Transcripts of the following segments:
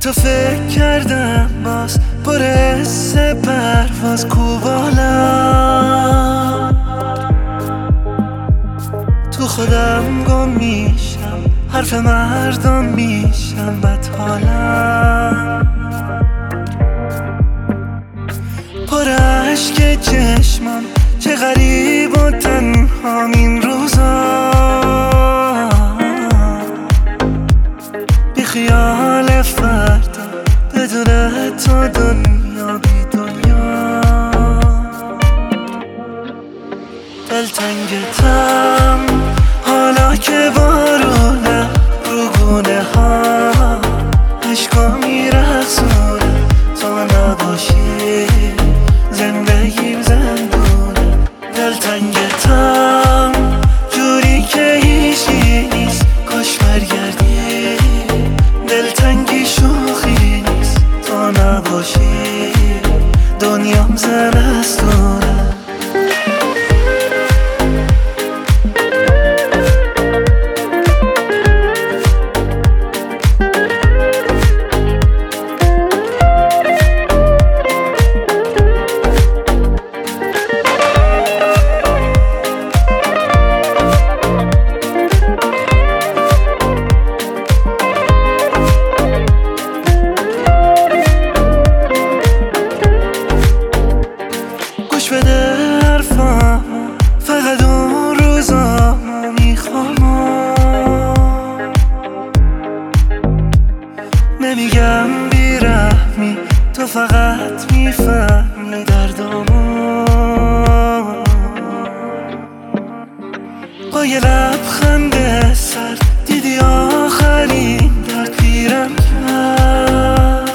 تو فکر کردم باز پر حس پرواز کوبالم، تو خودم گم میشم، حرف مردم میشم بدحالم، پر عشق چشمم چه غریب و تنهام این روزا، بی خیال فردا بدون تو دنیا بی دنیا، دلتنگتم حالا که بارونه رو گونه ها عشقا میرقصونه، تو نباشی زندگیم زندونه، دلتنگتم جوری که هیچی نیست کاش برگردی، دلتنگی شوخی نیست تو نباشی دنیام زمستونه. گوش بده حرفامو فقط اون روزامو میخوام، نمیگم بیرحمی تو فقط میفهمی دردامو، با یه لبخند سر دیدی آخرین درد پیرم کرد،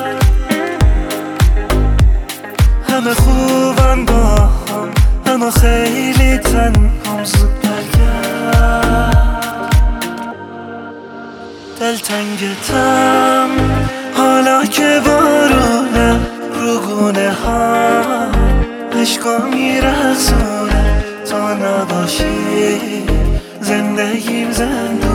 همه خوبم با هم اما خیلی تنهام زود برگرد، دلتنگتم حالا که بارونه رو گونه ها عشقا میرقصونه، تو نباشی زندگیم زنده